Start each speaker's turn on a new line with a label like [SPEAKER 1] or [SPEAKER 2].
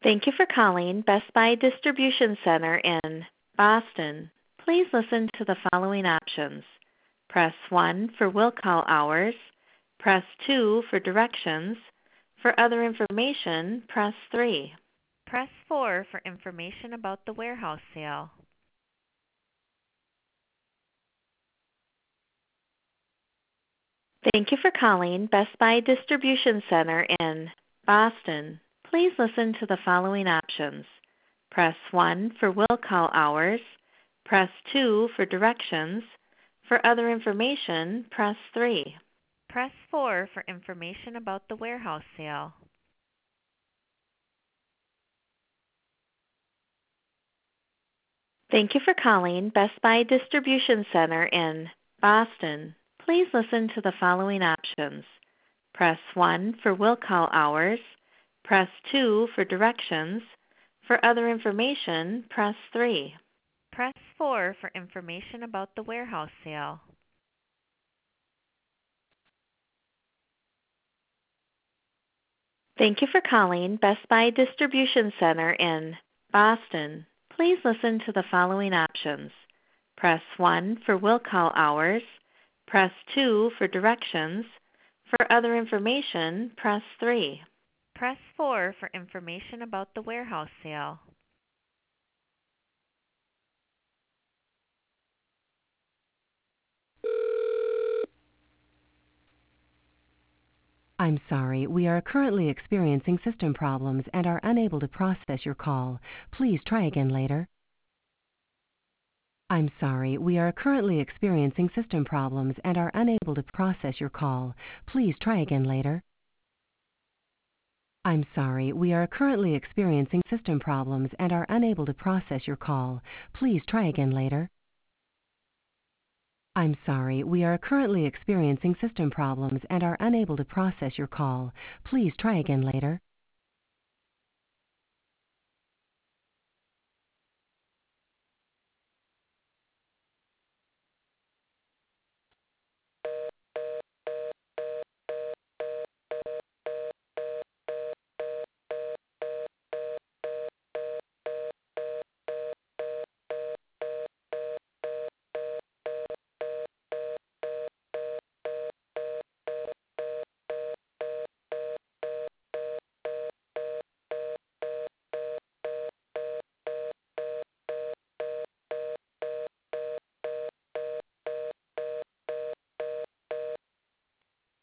[SPEAKER 1] Thank you for calling Best Buy Distribution Center in Boston. Please listen to the following options. Press 1 for will call hours. Press 2 for directions. For other information, press 3.
[SPEAKER 2] Press 4 for information about the warehouse sale.
[SPEAKER 1] Thank you for calling Best Buy Distribution Center in Boston. Please listen to the following options. Press 1 for will call hours. Press 2 for directions. For other information, press 3.
[SPEAKER 2] Press 4 for information about the warehouse sale.
[SPEAKER 1] Thank you for calling Best Buy Distribution Center in Boston. Please listen to the following options. Press 1 for will call hours. Press 2 for directions. For other information, press 3.
[SPEAKER 2] Press 4 for information about the warehouse sale.
[SPEAKER 1] Thank you for calling Best Buy Distribution Center in Boston. Please listen to the following options. Press 1 for will call hours. Press 2 for directions. For other information, press 3.
[SPEAKER 2] Press 4 for information about the warehouse sale.
[SPEAKER 3] I'm sorry, we are currently experiencing system problems and are unable to process your call. Please try again later. I'm sorry, we are currently experiencing system problems and are unable to process your call. Please try again later. I'm sorry, we are currently experiencing system problems and are unable to process your call. Please try again later. I'm sorry, we are currently experiencing system problems and are unable to process your call. Please try again later.